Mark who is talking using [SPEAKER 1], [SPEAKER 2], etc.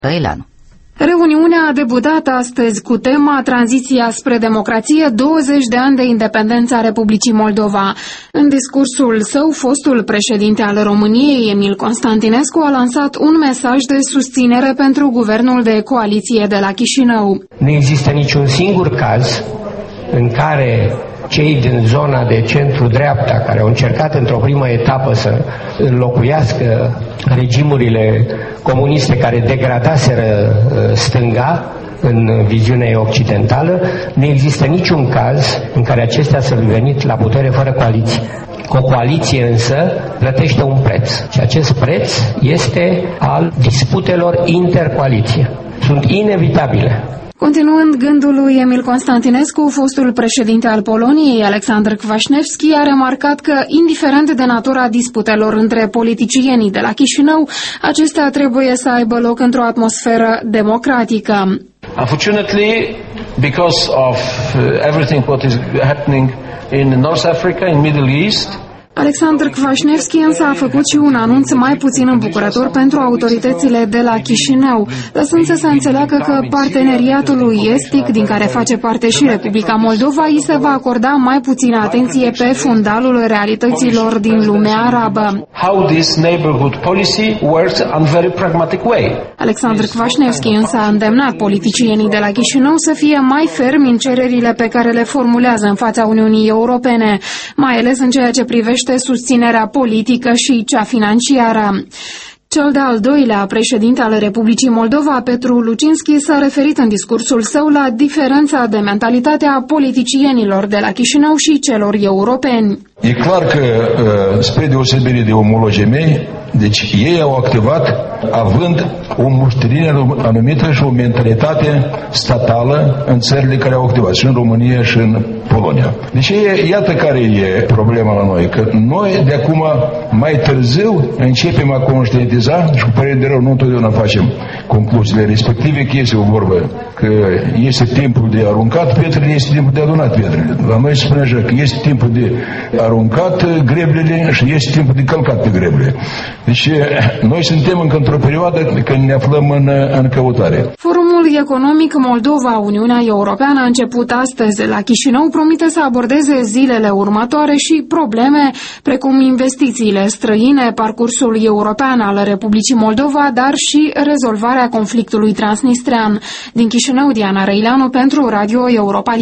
[SPEAKER 1] Răileanu.
[SPEAKER 2] Reuniunea a debutat astăzi cu tema Tranziția spre democrație, 20 de ani de independență a Republicii Moldova. În discursul său, fostul președinte al României, Emil Constantinescu, a lansat un mesaj de susținere pentru guvernul de coaliție de la Chișinău.
[SPEAKER 3] Nu există niciun singur caz în care cei din zona de centru-dreapta, care au încercat într-o primă etapă să înlocuiască regimurile comuniste care degradaseră stânga în viziunea occidentală, nu există niciun caz în care acestea să fi venit la putere fără coaliție. O coaliție însă plătește un preț și acest preț este al disputelor intercoaliție. Sunt inevitabile.
[SPEAKER 2] Continuând gândul lui Emil Constantinescu, fostul președinte al Poloniei, Alexandru Kwaśniewski, a remarcat că, indiferent de natura disputelor între politicienii de la Chișinău, acestea trebuie să aibă loc într-o atmosferă democratică.
[SPEAKER 4] Unfortunately, because of everything what is happening in North Africa, in Middle East,
[SPEAKER 2] Alexandru Kwaśniewski însă a făcut și un anunț mai puțin îmbucurător pentru autoritățile de la Chișinău, lăsând să se înțeleagă că parteneriatul estic, din care face parte și Republica Moldova, îi se va acorda mai puțină atenție pe fundalul realităților din lumea arabă.
[SPEAKER 4] How this neighborhood policy works in very pragmatic way.
[SPEAKER 2] Alexandru Kwaśniewski însă a îndemnat politicienii de la Chișinău să fie mai fermi în cererile pe care le formulează în fața Uniunii Europene, mai ales în ceea ce privește susținerea politică și cea financiară. Cel de-al doilea președinte al Republicii Moldova, Petru Lucinski, s-a referit în discursul său la diferența de mentalitate a politicienilor de la Chișinău și celor europeni.
[SPEAKER 5] E clar că, spre deosebire de omologii mei, deci ei au activat având o mușterire anumită și o mentalitate statală în țările care au activat, și în România și în Polonia. Deci iată care e problema la noi, că noi de acum mai târziu începem a conștientiza și cu părere de rău nu întotdeauna facem concluziile respective, că este o vorbă, că este timpul de aruncat pietrele, este timpul de adunat pietrele. La noi se spune așa, că este timpul de aruncat greblele și este timpul de călcat pe greble. Deci noi suntem încă într-o perioadă când ne aflăm în căutare.
[SPEAKER 2] Forumul economic Moldova-Uniunea Europeană a început astăzi la Chișinău, promite să abordeze zilele următoare și probleme precum investițiile străine, parcursul european al Republicii Moldova, dar și rezolvarea conflictului transnistrean. Din Chișinău, Diana Răileanu pentru Radio Europa.